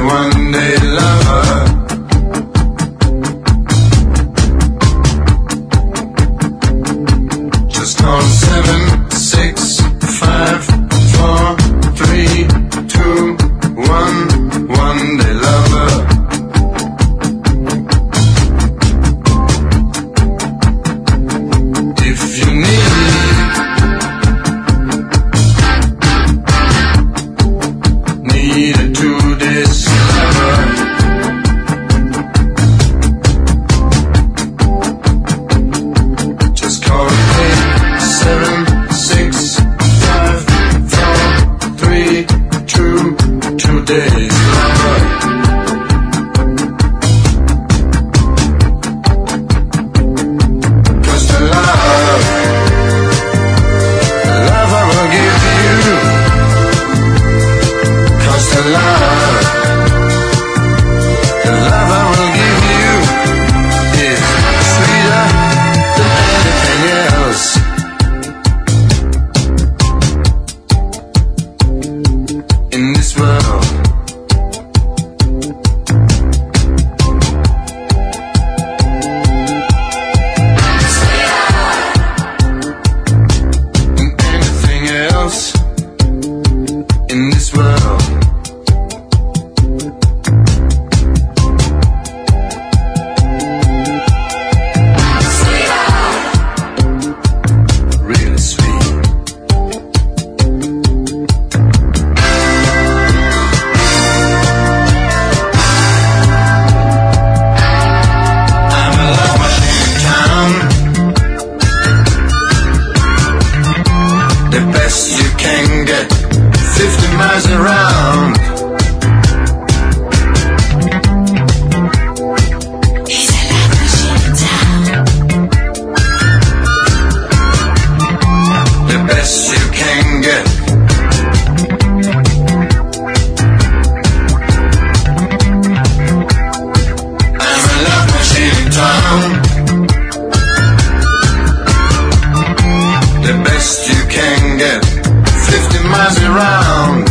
one day lover. Just call 7, 6, 5, 4, 3, 2, 1, one day lover. If you need a 2-day lover, just call 8, 7, 6, 5, 4, 3, 2, 2 days lover. Cause the love I will give you, cause the love I will give you is sweeter than anything else. In this world, than anything else. In this world, really sweet. I'm a love machine in town. The best you can get, 50 miles around. He's a love machine in town. The best you can get. I'm a love machine in town. The best you can get, 50 miles around.